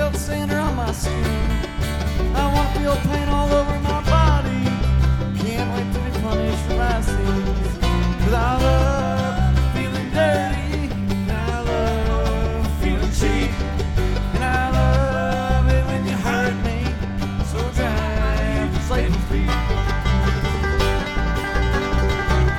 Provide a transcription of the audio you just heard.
feel sander on my skin. I wanna feel pain all over my